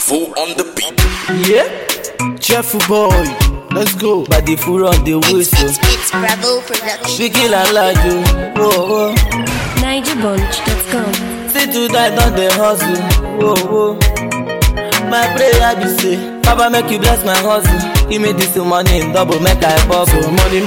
Bravo on the beat. Yeah, cheerful boy, let's go. But the fool on the whistle. It's Bravo Production. We kill and laju. Whoa, whoa. NigerBunch.com. See to die, don't they hustle. Whoa, whoa. My prayer be say, Papa make you bless my hustle. Give me this money in double, make I bubble. So money,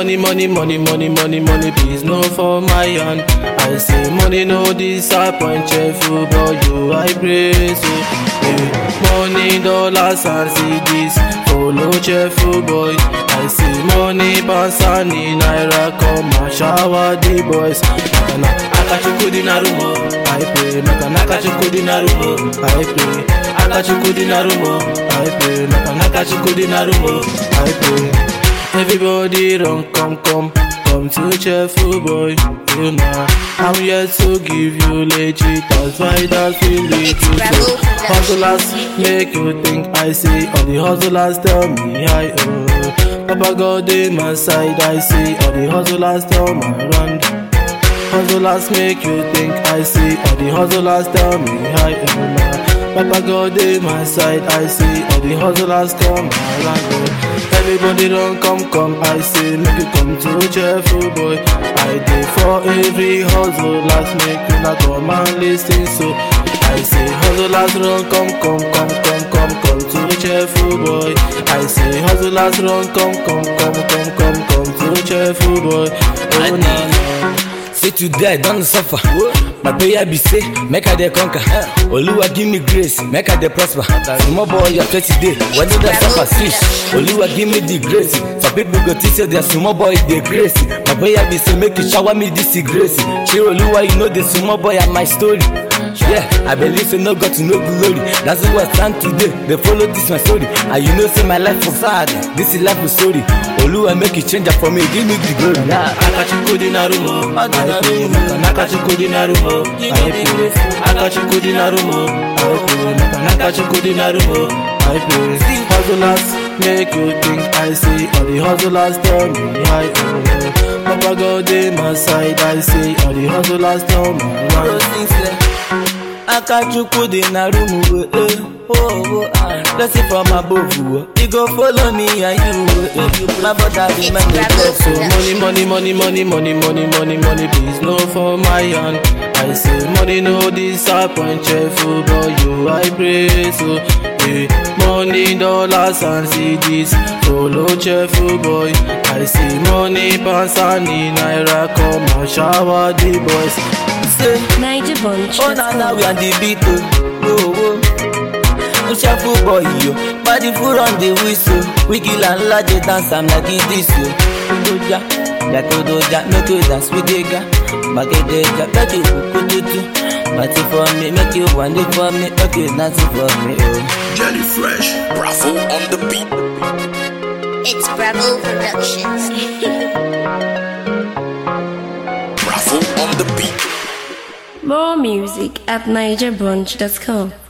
please no for my hand. I say money no disappoint, cheerful boy, you I praise you. Money, dollars and CDs, follow cheerful boy. I see money, pounds and naira, come and shower the boys. Akachukudinarumo, I pray. Akachukudinarumo, I pray. Akachukudinarumo, I pray. Akachukudinarumo, I pray. Everybody run, come to cheerful boy. You know, I'm here to give you legit advice that feel it to so. Hustlers make you think I see. All the hustlers tell me I owe. Papa God in my side, I see. All the hustlers tell me run. Hustlers make you think I see. All the hustlers tell me I owe. Papa God in my side, I see. All the hustlers come around. Everybody don't come, I say. Make you come to cheerful boy. I did for every hustlers, make you not come and listen. So I say hustlers don't come to cheerful boy. I say hustlers don't come to cheerful boy. Oh no. Say to die, don't suffer. My prayer be say, make I dey conquer. Oluwa give me grace, make I dey prosper. Small boy, you're 20 days, when did I suffer? Fish. Oluwa give me the grace. Some people go teach you their small boy dey grace. My prayer be say, make you shower me this grace. Cheer Oluwa, you know the small boy and my story. Yeah, I believe so no God to no glory. That's why I stand today. They follow this my story. And you know say my life was sad. This is life was story. Oluwa make it change for me. Give me the glory. Akachukudinarumo, Akachukudinarumo, Akachukudinarumo, Akachukudinarumo, I pray. Hustlers make you think I see. All the hustlers tell me I owe. Papa God in my side, I see. All the hustlers tell me Akachukudinarumo, let's see from above. You go follow me and you. My brother be my so money, please no for my hand. I say money no disappoint, cheerful boy, you I praise. So money, dollars and CDs, follow cheerful boy. I see money, pounds and naira, come and shower the boys. Say, NigerBunch.com. oh now we on the beat, oh. Cheerful boy, yo. Body full on the whistle. We kill and large dance, I'm like this, yo. Doja, Doja, make you dance with the guy. Makedeja, make you kukututu. Party for me, make you want it for me, make you dance for me, oh. Jelly Fresh, Bravo on the beat. It's Bravo Productions. Bravo on the beat. More music at NigerBunch.com.